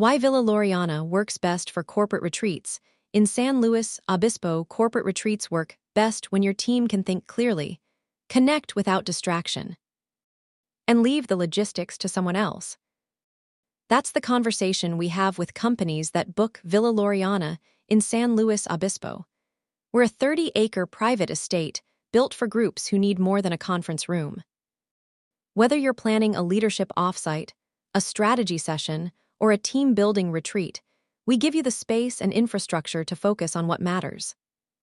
Why Villa Laureana works best for corporate retreats. In San Luis Obispo, corporate retreats work best when your team can think clearly, connect without distraction, and leave the logistics to someone else. That's the conversation we have with companies that book Villa Laureana in San Luis Obispo. We're a 30-acre private estate built for groups who need more than a conference room. Whether you're planning a leadership offsite, a strategy session, or a team-building retreat, we give you the space and infrastructure to focus on what matters.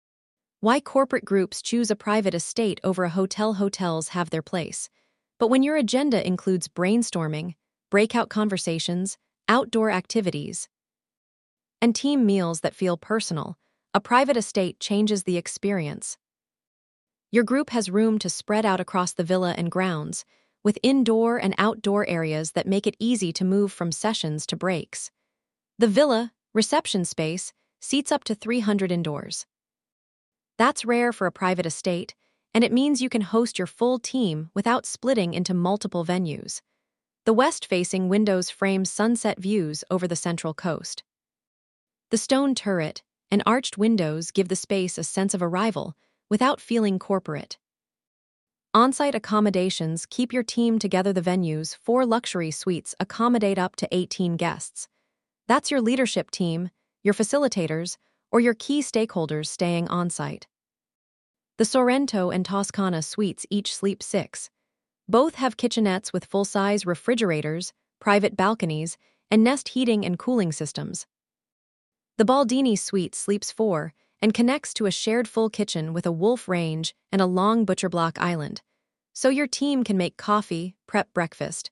Why corporate groups choose a private estate over a hotel. Hotels have their place, but when your agenda includes brainstorming, breakout conversations, outdoor activities, and team meals that feel personal, a private estate changes the experience. Your group has room to spread out across the villa and grounds, with indoor and outdoor areas that make it easy to move from sessions to breaks. The villa, reception space, seats up to 300 indoors. That's rare for a private estate, and it means you can host your full team without splitting into multiple venues. The west-facing windows frame sunset views over the Central Coast. The stone turret and arched windows give the space a sense of arrival without feeling corporate. On-site accommodations keep your team together. The venue's 4 luxury suites accommodate up to 18 guests. That's your leadership team, your facilitators, or your key stakeholders staying on-site. The Sorrento and Toscana suites each sleep 6. Both have kitchenettes with full-size refrigerators, private balconies, and nest heating and cooling systems. The Baldini suite sleeps 4 and connects to a shared full kitchen with a wolf range and a long butcherblock island, so your team can make coffee, prep breakfast,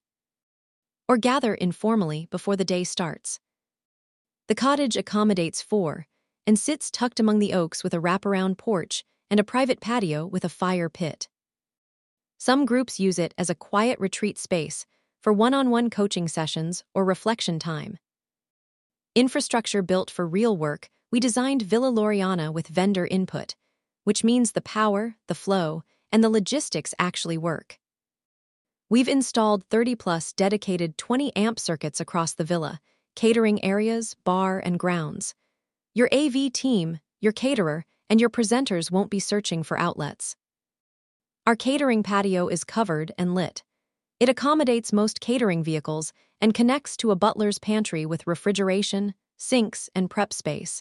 or gather informally before the day starts. The cottage accommodates 4 and sits tucked among the oaks with a wraparound porch and a private patio with a fire pit. Some groups use it as a quiet retreat space for one-on-one coaching sessions or reflection time. Infrastructure built for real work, we designed Villa Laureana with vendor input, which means the power, the flow, and the logistics actually work. We've installed 30-plus dedicated 20-amp circuits across the villa, catering areas, bar, and grounds. Your AV team, your caterer, and your presenters won't be searching for outlets. Our catering patio is covered and lit. It accommodates most catering vehicles and connects to a butler's pantry with refrigeration, sinks, and prep space.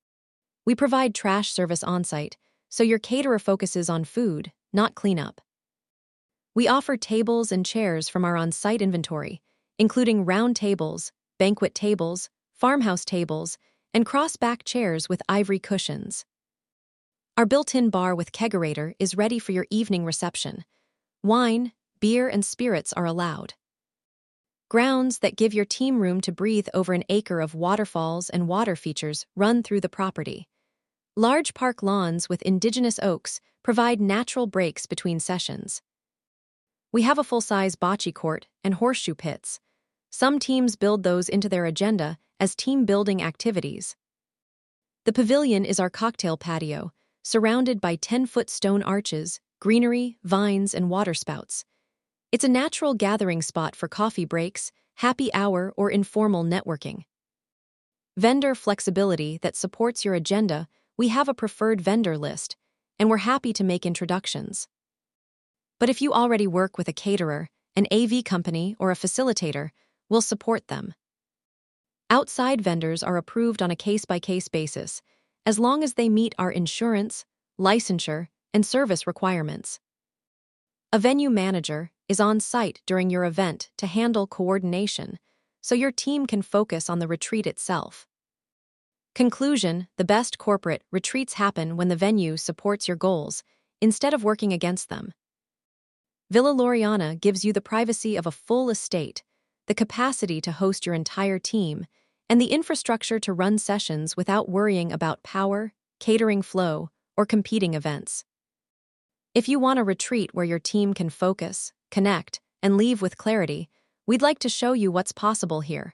We provide trash service on-site, so your caterer focuses on food, not cleanup. We offer tables and chairs from our on-site inventory, including round tables, banquet tables, farmhouse tables, and cross-back chairs with ivory cushions. Our built-in bar with kegerator is ready for your evening reception. Wine, beer, and spirits are allowed. Grounds that give your team room to breathe. Over an acre of waterfalls and water features run through the property. Large park lawns with indigenous oaks provide natural breaks between sessions. We have a full-size bocce court and horseshoe pits. Some teams build those into their agenda as team-building activities. The pavilion is our cocktail patio, surrounded by 10-foot stone arches, greenery, vines, and waterspouts. It's a natural gathering spot for coffee breaks, happy hour, or informal networking. Vendor flexibility that supports your agenda. We have a preferred vendor list, and we're happy to make introductions. But if you already work with a caterer, an AV company, or a facilitator, we'll support them. Outside vendors are approved on a case-by-case basis, as long as they meet our insurance, licensure, and service requirements. A venue manager is on site during your event to handle coordination, so your team can focus on the retreat itself. Conclusion: the best corporate retreats happen when the venue supports your goals, instead of working against them. Villa Laureana gives you the privacy of a full estate, the capacity to host your entire team, and the infrastructure to run sessions without worrying about power, catering flow, or competing events. If you want a retreat where your team can focus, connect, and leave with clarity, we'd like to show you what's possible here.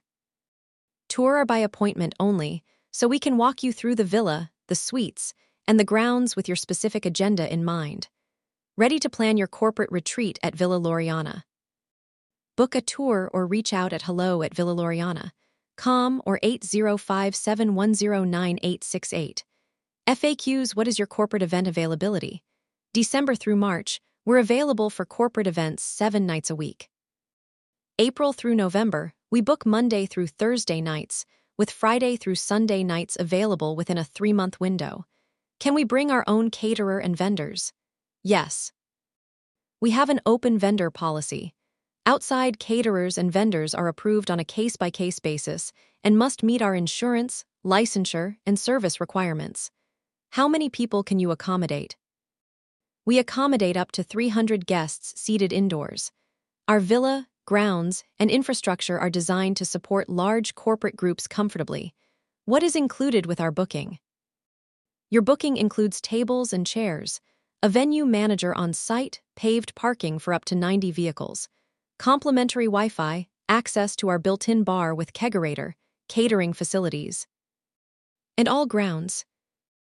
Tour are by appointment only, so we can walk you through the villa, the suites, and the grounds with your specific agenda in mind. Ready to plan your corporate retreat at Villa Laureana? Book a tour or reach out at hello@villalaureana.com. COM or 8057109868. FAQs. What is your corporate event availability? December through March, we're available for corporate events 7 nights a week. April through November, we book Monday through Thursday nights, with Friday through Sunday nights available within a 3-month window. Can we bring our own caterer and vendors? Yes. We have an open vendor policy. Outside caterers and vendors are approved on a case-by-case basis and must meet our insurance, licensure, and service requirements. How many people can you accommodate? We accommodate up to 300 guests seated indoors. Our villa, grounds, and infrastructure are designed to support large corporate groups comfortably. What is included with our booking? Your booking includes tables and chairs, a venue manager on site, paved parking for up to 90 vehicles, complimentary Wi-Fi, access to our built-in bar with kegerator, catering facilities. And all grounds,